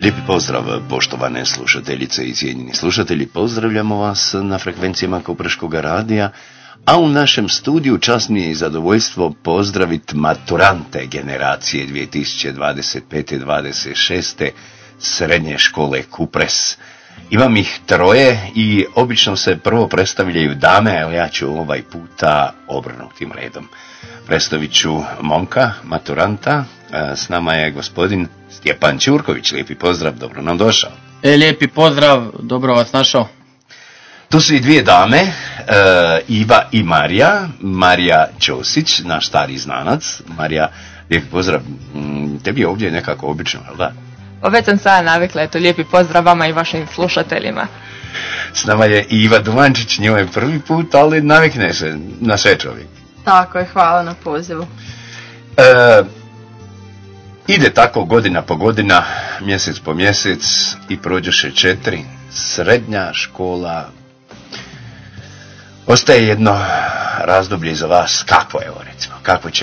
Lijepi pozdrav, poštovane slušateljice i cijenjeni slušatelji. Pozdravljamo vas na frekvencijama Kopreškog radija, a u našem studiju čast mi je i zadovoljstvo pozdraviti maturante generacije 2025-26. Srednje škole Kupres. Imam ih troje i obično se prvo predstavljaju dame, ali ja ću ovaj puta obrnutim redom. Predstavit ću momka, maturanta. S nama je gospodin Stjepan Ćurković. Lijepi pozdrav, dobro nam došao. Lijepi pozdrav, dobro vas našao. Tu su i dvije dame, Iva i Marija. Marija Ćosić, naš stari znanac. Marija, lijepi pozdrav. Tebi je ovdje nekako obično, jel da? Već sam sada navikla, eto, lijepi pozdrav vama i vašim slušateljima. S nama je Iva Dumančić, njoj je prvi put, ali navikne se na sve čovjek. Tako je, hvala na pozivu. Ide tako godina po godina, mjesec po mjesec i prođeše 4. Srednja škola. Ostaje jedno razdoblje za vas. Kakvo je ovo, recimo?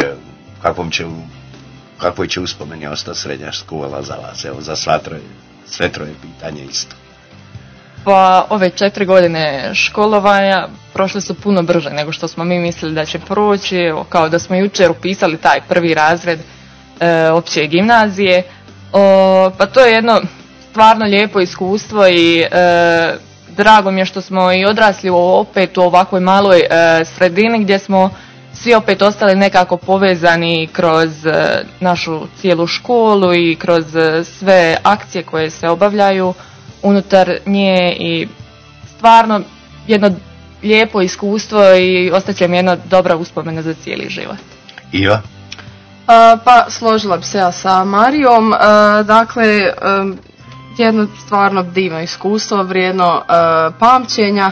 Kakvo će uspomeni ostati srednja škola za vas? Evo, za sve troje pitanje isto. Pa ove 4 godine školovanja prošle su puno brže nego što smo mi mislili da će proći. Evo, kao da smo jučer upisali taj prvi razred opće gimnazije. Pa to je jedno stvarno lijepo iskustvo i drago mi je što smo i odrasli opet u ovakvoj maloj sredini gdje smo svi opet ostali nekako povezani kroz našu cijelu školu i kroz sve akcije koje se obavljaju unutar nje i stvarno jedno lijepo iskustvo i ostaće mi jedna dobra uspomena za cijeli život. Iva? Pa složila bi se ja sa Marijom, dakle jedno stvarno divno iskustvo, vrijedno pamćenja,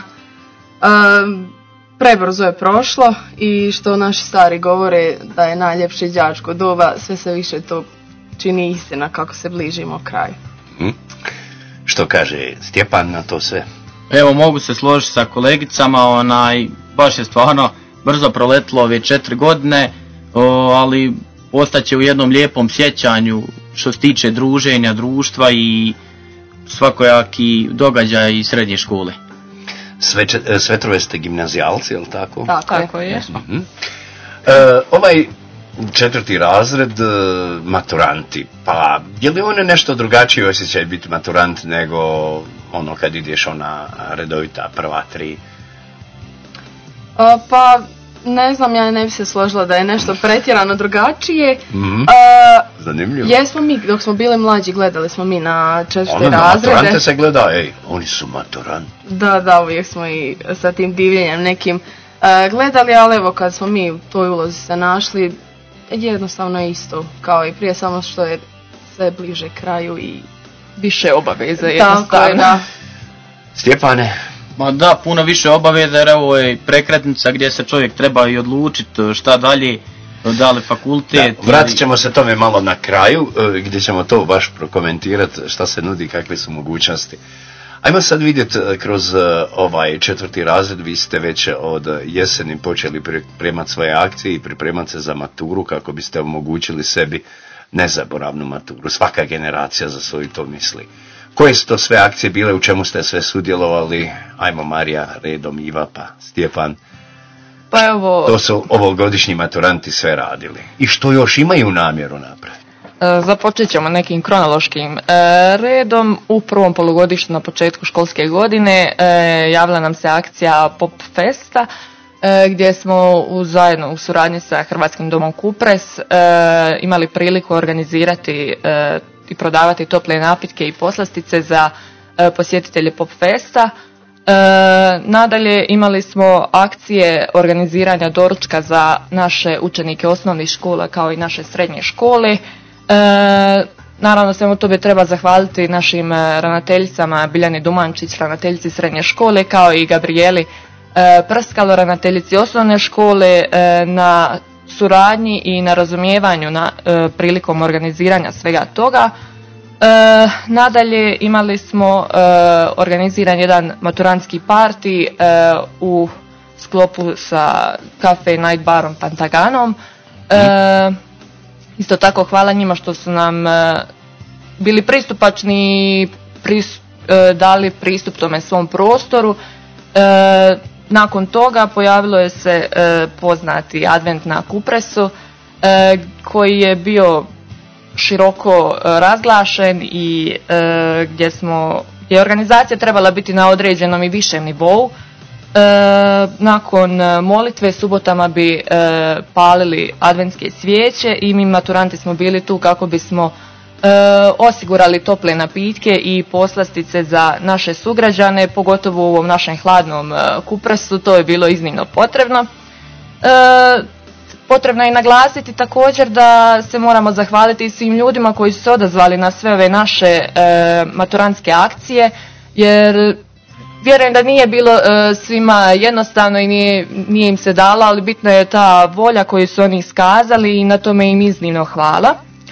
prebrzo je prošlo i što naši stari govore da je najljepše đačko doba, sve se više to čini istina kako se bližimo kraju. Što kaže Stjepan na to sve? Evo, mogu se složiti sa kolegicama, baš je stvarno brzo proletilo ove 4 godine, ali ostaće u jednom lijepom sjećanju što se tiče druženja, društva i svakojaki događaja iz srednje škole. Sve troje ste gimnazijalci, je li tako? Tako je. Ovaj 4. razred, maturanti, pa je li on nešto drugačiji osjećaj biti maturant nego ono kad ideš ona redovita prva 3? Pa ne znam, ja ne bi se složila da je nešto pretjerano drugačije. Zanimljivo. Jesmo mi, dok smo bili mlađi, gledali smo mi na 4. razrede. Maturante se gleda, oni su maturanti. Da, uvijek smo i sa tim divljenjem nekim gledali, ali evo kad smo mi u toj ulozi se našli, jednostavno isto kao i prije, samo što je sve bliže kraju i više obaveza jednostavno. Tako je, da. Stjepane? Ma da, puno više obaveza jer ovo je prekretnica gdje se čovjek treba i odlučiti šta dalje, da li fakultet. Da, vratit ćemo se tome malo na kraju gdje ćemo to baš prokomentirati šta se nudi, kakve su mogućnosti. Ajmo sad vidjeti kroz ovaj 4. razred, vi ste već od jeseni počeli pripremati svoje akcije i pripremati se za maturu kako biste omogućili sebi nezaboravnu maturu. Svaka generacija za svoju to misli. Koje su to sve akcije bile, u čemu ste sve sudjelovali? Ajmo Marija, redom Iva, pa Stjepan. Pa evo, to su ovogodišnji maturanti sve radili. I što još imaju namjeru napraviti? Započet ćemo nekim kronološkim redom. U prvom polugodištu na početku školske godine javila nam se akcija Pop Festa gdje smo zajedno u suradnji sa Hrvatskim domom Kupres imali priliku organizirati i prodavati tople napitke i poslastice za posjetitelje Pop Festa. Nadalje imali smo akcije organiziranja doručka za naše učenike osnovnih škola kao i naše srednje škole. Naravno svemu tome treba zahvaliti našim ravnateljicama Biljani Dumančić, ravnateljici srednje škole, kao i Gabrieli Prskalo, ravnateljici osnovne škole, na suradnji i na razumijevanju prilikom organiziranja svega toga. Nadalje imali smo organiziran jedan maturantski party u sklopu sa Cafe Night Barom Pantaganom. Isto tako hvala njima što su nam bili pristupačni, dali pristup tome svom prostoru. Nakon toga pojavilo je se poznati advent na Kupresu koji je bio široko razglašen i gdje je organizacija trebala biti na određenom i višem nivou. Nakon molitve subotama bi palili adventske svijeće i mi maturanti smo bili tu kako bismo osigurali tople napitke i poslastice za naše sugrađane, pogotovo u ovom našem hladnom Kupresu. To je bilo iznimno potrebno. Potrebno je naglasiti također da se moramo zahvaliti svim ljudima koji su se odazvali na sve ove naše maturantske akcije, jer vjerujem da nije bilo svima jednostavno i nije im se dalo, ali bitna je ta volja koju su oni iskazali i na tome im iznimno hvala.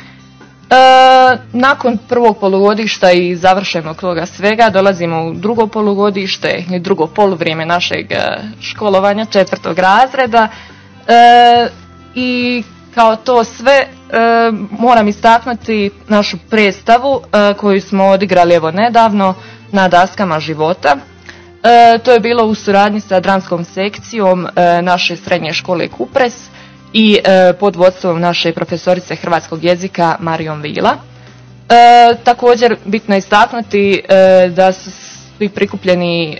Nakon prvog polugodišta i završenog toga svega dolazimo u drugo polugodište i drugo poluvrijeme našeg školovanja, 4. razreda. I kao to sve moram istaknuti našu predstavu koju smo odigrali evo nedavno na daskama života. To je bilo u suradnji sa dramskom sekcijom naše srednje škole Kupres i pod vodstvom naše profesorice hrvatskog jezika Marijom Vila. Također bitno je istaknuti da su svi prikupljeni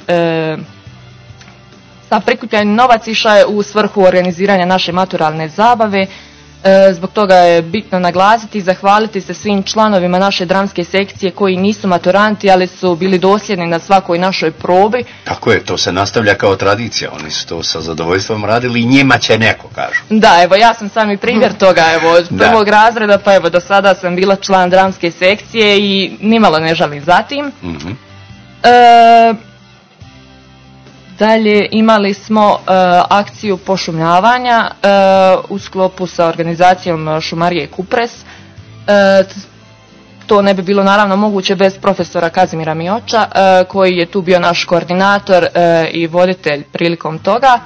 novac išao je u svrhu organiziranja naše maturalne zabave. Zbog toga je bitno naglasiti i zahvaliti se svim članovima naše dramske sekcije koji nisu maturanti, ali su bili dosljedni na svakoj našoj probi. Tako je, to se nastavlja kao tradicija, oni su to sa zadovoljstvom radili i njima će neko, kažu. Da, evo ja sam sami primjer toga, evo od prvog razreda, pa evo do sada sam bila član dramske sekcije i nimalo ne žalim za tim. Mm-hmm. Dalje imali smo akciju pošumljavanja u sklopu sa organizacijom Šumarije Kupres. To ne bi bilo naravno moguće bez profesora Kazimira Mioča koji je tu bio naš koordinator i voditelj prilikom toga.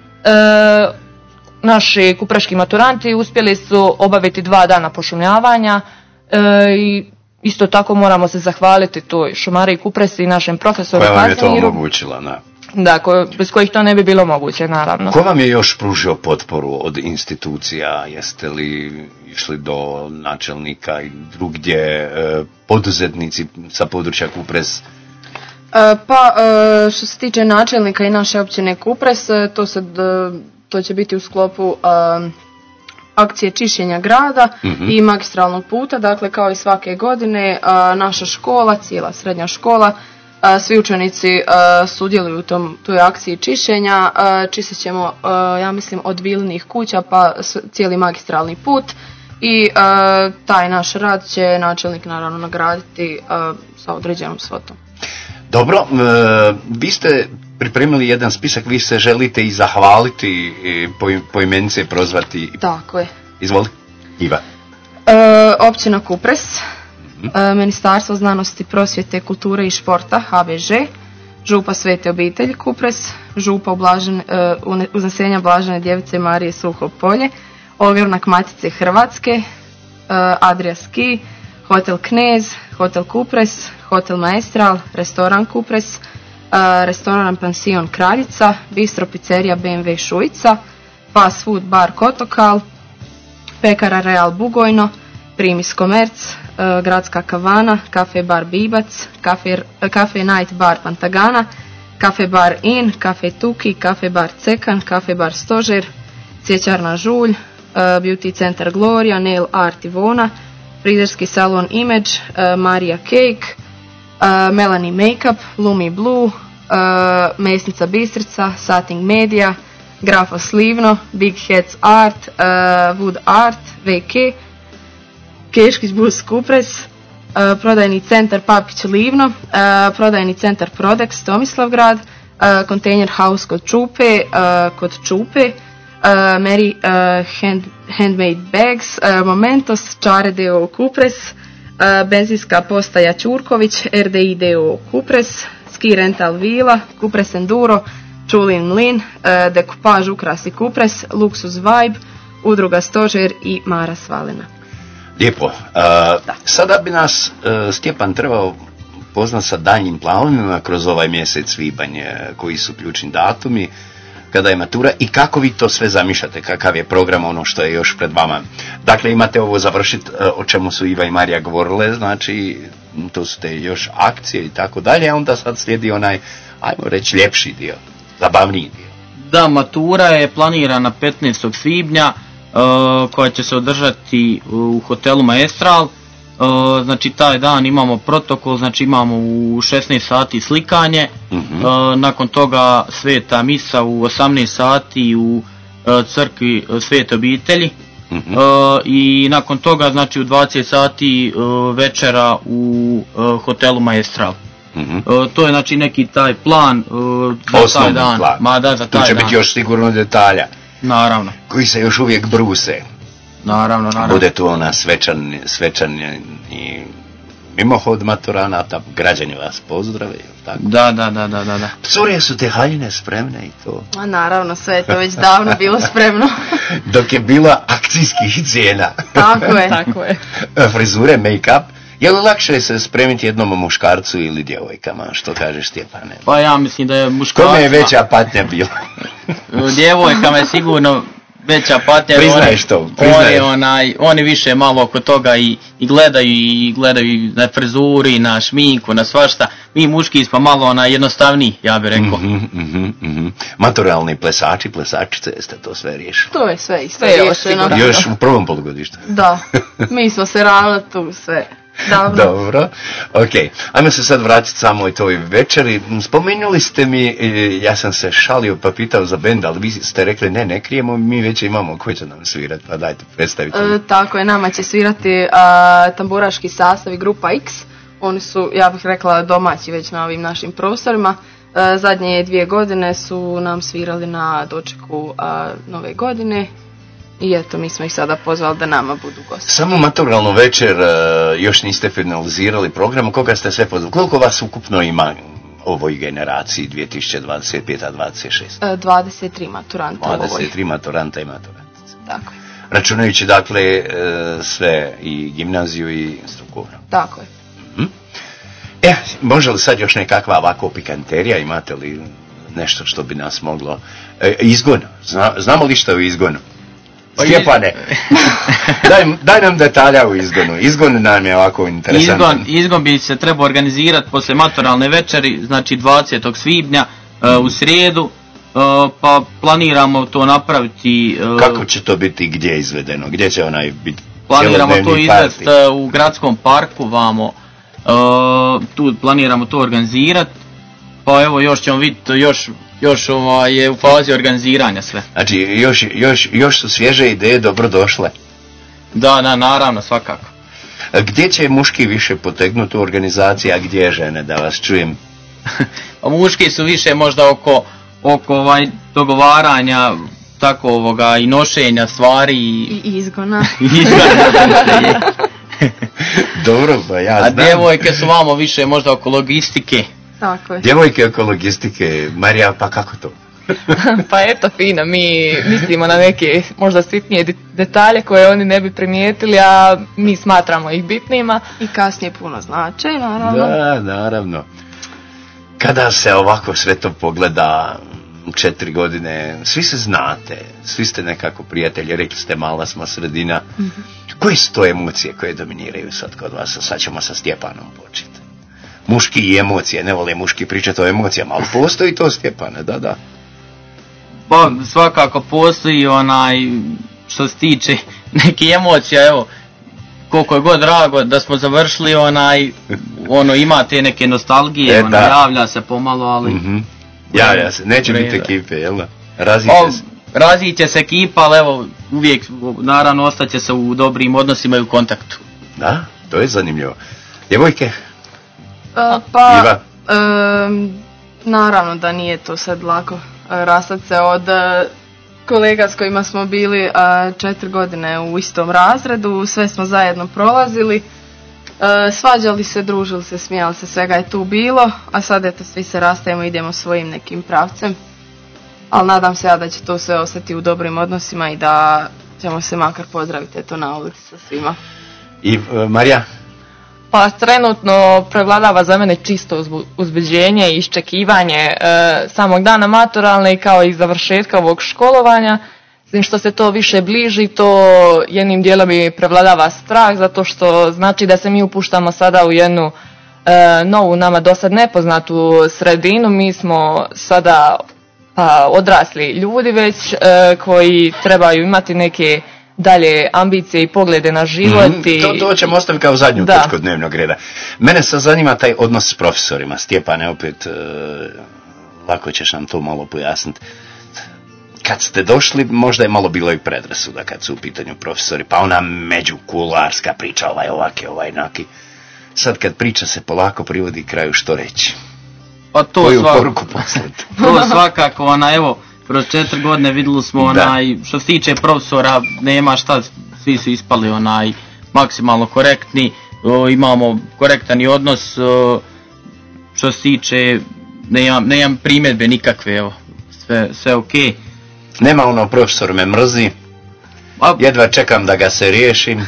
Naši kupreški maturanti uspjeli su obaviti 2 dana pošumljavanja i isto tako moramo se zahvaliti toj Šumariji Kupres i našem profesoru Kazimiru. Koja vam je to omogućila, ne? Da, bez kojih to ne bi bilo moguće, naravno. Ko vam je još pružio potporu od institucija? Jeste li išli do načelnika i drugdje, poduzetnici sa područja Kupres? Što se tiče načelnika i naše općine Kupres, to će biti u sklopu akcije čišćenja grada i magistralnog puta. Dakle, kao i svake godine, naša škola, cijela srednja škola, svi učenici sudjeluju u toj akciji čišćenja. Čistit ćemo, ja mislim, od Vilinih kuća pa cijeli magistralni put i taj naš rad će načelnik naravno nagraditi sa određenom svotom. Dobro, vi ste pripremili jedan spisak, vi se želite i zahvaliti, poimence prozvati. Tako je. Izvoli, Iva. Općina Kupres, Ministarstvo znanosti, prosvjete, kulture i športa, HBŽ, Župa Svete obitelji Kupres, Župa Uznesenja Blažene Djevice Marije Suho Polje, Ogranak Matice Hrvatske, Adria Ski, Hotel Knez, Hotel Kupres, Hotel Maestral, Restoran Kupres, Restoran Pansion Kraljica, Bistro Pizzerija BMW Šujica, Fast Food Bar Kotokal, Pekara Real Bugojno, Primis Komerc, Gradska kavana, Kafe Bar Bibac, Kafe Night Bar Pantagana, Kafe Bar In, Kafe Tuki, Kafe Bar Cekan, Kafe Bar Stožer, Cvjećarna Žulj, Beauty Center Gloria, Nail Art Ivona, Frizerski salon Image, Marija Cake, Melanie Makeup, Lumi Blue, Mesnica Bistrica, Sating Media, Grafo Slivno, Big Heads Art, Wood Art, VK, Keškić Bus Kupres, prodajni centar Papić Livno, prodajni centar Prodex Tomislavgrad, Container House kod Čupe, Mary Handmade Bags, Momentos, Čare D.O. Kupres, benzinska postaja Ćurković, RDI D.O. Kupres, Ski Rental Vila, Kupres Enduro, Čulin Mlin, Dekupaž Ukrasi Kupres, Luxus Vibe, Udruga Stožer i Mara Svalina. Lijepo. Sada bi nas Stjepan trebao poznat sa daljnjim planovima kroz ovaj mjesec svibanj, koji su ključni datumi, kada je matura i kako vi to sve zamišljate, kakav je program, ono što je još pred vama. Dakle, imate ovo završiti, o čemu su Iva i Marija govorile, znači to su te još akcije i tako dalje, a onda sad slijedi onaj, ajmo reći, ljepši dio, zabavniji dio. Da, matura je planirana 15. svibnja, koja će se održati u hotelu Maestral. Znači taj dan imamo protokol, znači imamo u 16 sati slikanje, nakon toga sveta misa u 18 sati u crkvi Svete obitelji, i nakon toga znači u 20 sati večera u hotelu Maestral. To je znači neki taj plan za taj dan. Tu će biti još sigurno detalja. Naravno. Koji se još uvijek bruse. Naravno. Bude tu ona svečan i mimohod maturanata, građani vas pozdrave. Tako? Da. Curije su te haljine spremne i to. A naravno, sve je to već davno bilo spremno. Dok je bila akcijskih cijena. Tako je. Frizure, make-up. Je li lakše se spremiti jednom muškarcu ili djevojkama, što kažeš Stjepane? Pa ja mislim da je muškarcima... Kome je veća patnja bila? Djevojkama je sigurno veća patnja. Priznaješ to. Oni više malo oko toga i gledaju na frizuri, na šminku, na svašta. Mi muški smo malo jednostavniji, ja bih rekao. Maturalni plesačice, jeste to sve riješili? To je sve isto riješeno. Još u prvom polugodištu? Da, mi smo se rano tu sve. Dobro, ok. Ajmo se sad vratiti samoj toj večeri. Spomenuli ste mi, ja sam se šalio pa pitao za bend, ali vi ste rekli ne krijemo, mi već imamo koji će nam svirati, pa dajte predstaviti. Tako je, nama će svirati tamburaški sastav i grupa X. Oni su, ja bih rekla, domaći već na ovim našim prostorima. Zadnje 2 godine su nam svirali na dočeku Nove godine. I eto, mi smo ih sada pozvali da nama budu gosti. Samo maturalnu večer, još niste finalizirali program, koga ste sve pozvali? Koliko vas ukupno ima ovoj generaciji 2025-26? 23 maturanta. 23 maturanta i maturantice. Tako je. Računajući dakle sve, i gimnaziju i strukovnu. Tako je. Može li sad još nekakva ovako pikanterija, imate li nešto što bi nas moglo... Izgon, znamo li što je u izgonu? Stjepane, daj nam detalja u izgonu. Izgon nam je ovako interesantan. Izgon bi se trebao organizirati posle maturalne večeri, znači 20. svibnja u srijedu, pa planiramo to napraviti... Kako će to biti, gdje izvedeno? Gdje će onaj biti? Planiramo to izvesti u gradskom parku vamo, tu planiramo to organizirati, pa evo još ćemo vidjeti, još je u fazi organiziranja sve. Znači, još su svježe ideje dobro došle. Da, naravno, svakako. Gdje će muški više potegnuti u organizaciji, a gdje žene, da vas čujem? Muški su više možda oko dogovaranja, tako i nošenja stvari. I izgona. Dobro, pa ja znam. A djevojke su vamo više možda oko logistike. Tako je. Djevojke oko logistike. Marija, pa kako to? Pa eto, fino, mi mislimo na neke možda sitnije detalje koje oni ne bi primijetili, a mi smatramo ih bitnima. I kasnije puno znače, naravno. Da, naravno. Kada se ovako sve to pogleda, 4 godine, svi se znate, svi ste nekako prijatelji, rekli ste mala smo sredina. Koje su to emocije koje dominiraju sad kod vas? Sad ćemo sa Stjepanom početi. Muški i emocije, ne vole muški pričati o emocijama, ali postoji to, Stjepane, da. Pa svakako postoji što se tiče neke emocije, evo, koliko je god drago da smo završili ima te neke nostalgije, javlja se pomalo, ali... Javlja se, neće biti ekipe, jel da? Raziće se ekipa, ali evo, uvijek, naravno, ostaće se u dobrim odnosima i u kontaktu. Da, to je zanimljivo. Djevojke? Pa, naravno da nije to sad lako rastati se od kolega s kojima smo bili 4 godine u istom razredu, sve smo zajedno prolazili, svađali se, družili se, smijali se, svega je tu bilo, a sad eto svi se rastajemo, idemo svojim nekim pravcem, ali nadam se ja da će to sve ostati u dobrim odnosima i da ćemo se makar pozdraviti eto na ulici sa svima. I Marija? Pa trenutno prevladava za mene čisto uzbuđenje i iščekivanje samog dana maturalne kao i završetka ovog školovanja. S tim što se to više bliži, to jednim dijelom i prevladava strah, zato što znači da se mi upuštamo sada u jednu novu, nama dosad nepoznatu sredinu. Mi smo sada odrasli ljudi već koji trebaju imati neke dalje ambicije i poglede na život. To ćemo ostaviti kao zadnju točku dnevnog reda. Mene sad zanima taj odnos s profesorima. Stjepane, opet, lako ćeš nam to malo pojasniti. Kad ste došli, možda je malo bilo i predrasuda kad su u pitanju profesori, pa ona međukularska priča, ovaki, naki. Sad kad priča se polako privodi kraju, što reći? Pa to koju poruku poslati? To svakako, evo, kroz 4 godine vidjeli smo, što se tiče profesora, nema šta, svi su ispali maksimalno korektni, imamo korektan i odnos, što se tiče, nemam primjedbe nikakve, evo, sve okej. Nema ono, profesor me mrzi, jedva čekam da ga se riješim.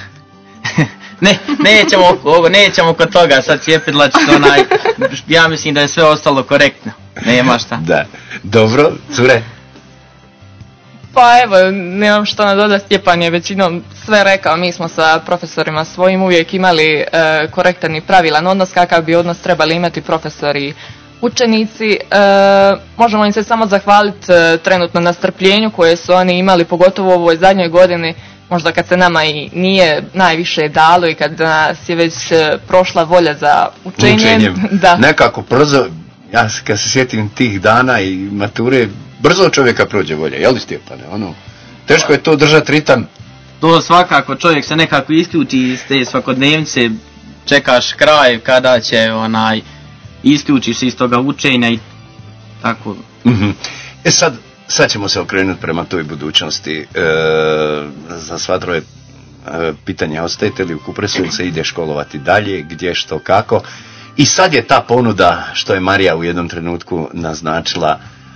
Nećemo kod toga sad cijepidlačiti, ja mislim da je sve ostalo korektno, nema šta. Da, dobro, cure? Pa evo, nemam što nadodati, Stjepan je većinom sve rekao, mi smo sa profesorima svojim uvijek imali korektan i pravilan odnos, kakav bi odnos trebali imati profesori učenici. Možemo im se samo zahvaliti trenutno na strpljenju koje su oni imali, pogotovo u ovoj zadnjoj godini, možda kad se nama i nije najviše dalo i kad nas je već prošla volja za učenjem. Da. Nekako brzo, ja kad se sjetim tih dana i mature, brzo čovjeka prođe volja, jel' Stjepane? Teško je to držati ritam. To svakako, čovjek se nekako isključi iz te svakodnevnice, čekaš kraj kada će isključiš se iz toga učenja i tako. Mm-hmm. Sad ćemo se okrenuti prema toj budućnosti. Za sva troje pitanja, ostajete li u Kupresu ili se ide školovati dalje, gdje, što, kako? I sad je ta ponuda, što je Marija u jednom trenutku naznačila,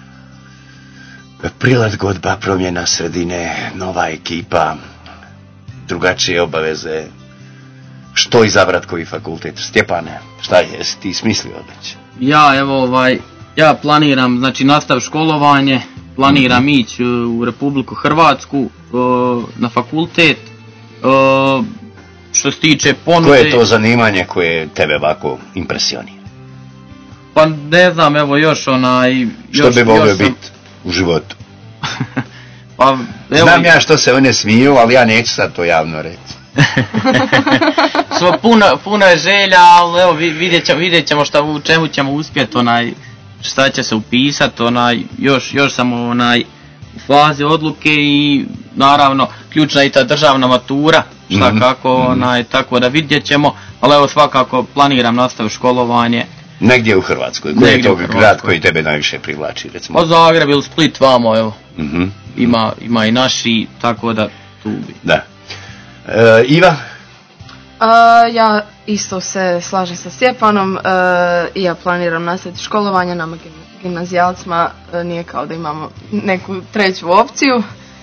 prilagodba, promjena sredine, nova ekipa, drugačije obaveze. Što izabrat koji fakultet? Stjepane, šta jesi ti smislio već? Ja planiram, nastav školovanje, planiram ići u Republiku Hrvatsku na fakultet. Što se tiče ponude... Koje je to zanimanje koje tebe ovako impresionira? Pa ne znam, evo još Što bi volio biti u životu? Pa, znam ja što se one smiju, ali ja neću sad to javno reći. Puno je želja, ali evo vidjet ćemo u čemu ćemo uspjeti, šta će se upisati, još sam u fazi odluke i naravno ključna je i ta državna matura, šta kako, tako da vidjet ćemo, ali evo svakako planiram nastaviti školovanje. Negdje u Hrvatskoj, koji je to grad koji tebe najviše privlači, recimo? Pa Zagreb ili Split vamo, evo, ima i naši, tako da tu bi. Da. Iva? Ja isto se slažem sa Stjepanom i ja planiram nastaviti školovanje, nama gimnazijalcima nije kao da imamo neku treću opciju.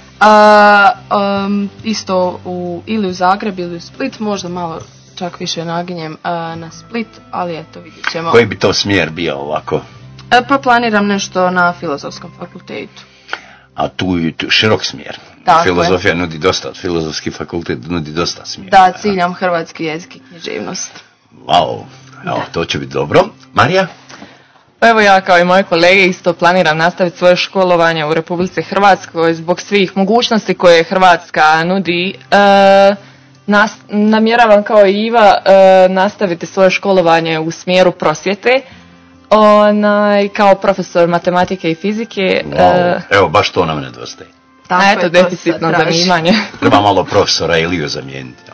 Isto ili u Zagreb ili u Split, možda malo čak više naginjem na Split, ali eto, vidjet ćemo. Koji bi to smjer bio ovako? Pa planiram nešto na Filozofskom fakultetu. A tu je širok smjer. Tako filozofija nudi dosta, Filozofski fakultet nudi dosta smjera. Da, ciljam hrvatski jezik i književnost. Wow, evo, to će biti dobro. Marija? Pa evo ja kao i moje kolege isto planiram nastaviti svoje školovanje u Republici Hrvatskoj zbog svih mogućnosti koje Hrvatska nudi. Namjeravam kao i Iva nastaviti svoje školovanje u smjeru prosvjete. Kao profesor matematike i fizike. Wow. Evo, baš to nam nedostaje. Eto, deficitno zanimanje. Treba malo profesora Iliju zamijeniti.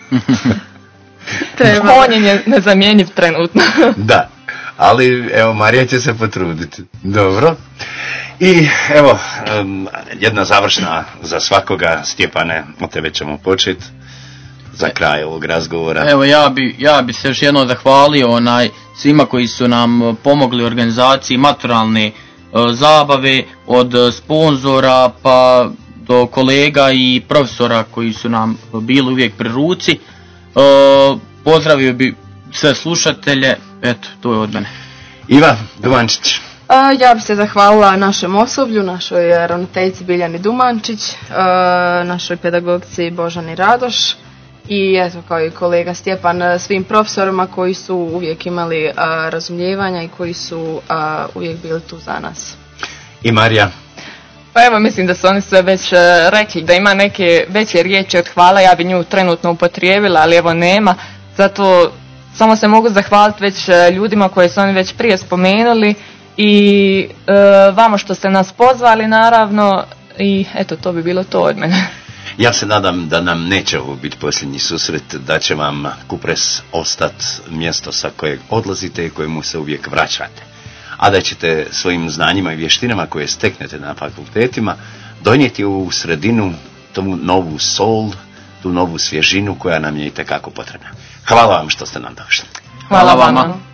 On je nezamjenjiv trenutno. Da, ali evo, Marija će se potruditi. Dobro. I evo, jedna završna za svakoga. Stjepane, od tebe ćemo početi za kraj ovog razgovora. Evo, ja bi se još jednom zahvalio svima koji su nam pomogli u organizaciji maturalne zabave, od sponzora pa do kolega i profesora koji su nam bili uvijek pri ruci. Pozdravio bi sve slušatelje, eto, to je od mene. Iva Dumančić. Ja bih se zahvalila našem osoblju, našoj ravnateljici Biljani Dumančić, našoj pedagogici Božani Radoš i eto kao i kolega Stjepan svim profesorima koji su uvijek imali razumijevanja i koji su uvijek bili tu za nas. I Marija. Pa evo, mislim da su oni sve već rekli da ima neke veće riječi od hvala, ja bi nju trenutno upotrijebila, ali evo nema, zato samo se mogu zahvaliti već ljudima koje su oni već prije spomenuli i vama što ste nas pozvali naravno i eto, to bi bilo to od mene. Ja se nadam da nam neće ovo biti posljednji susret, da će vam Kupres ostati mjesto sa kojeg odlazite i kojemu se uvijek vraćate. A da ćete svojim znanjima i vještinama koje steknete na fakultetima donijeti u sredinu tu novu sol, tu novu svježinu koja nam je itekako potrebna. Hvala vam što ste nam došli. Hvala vama.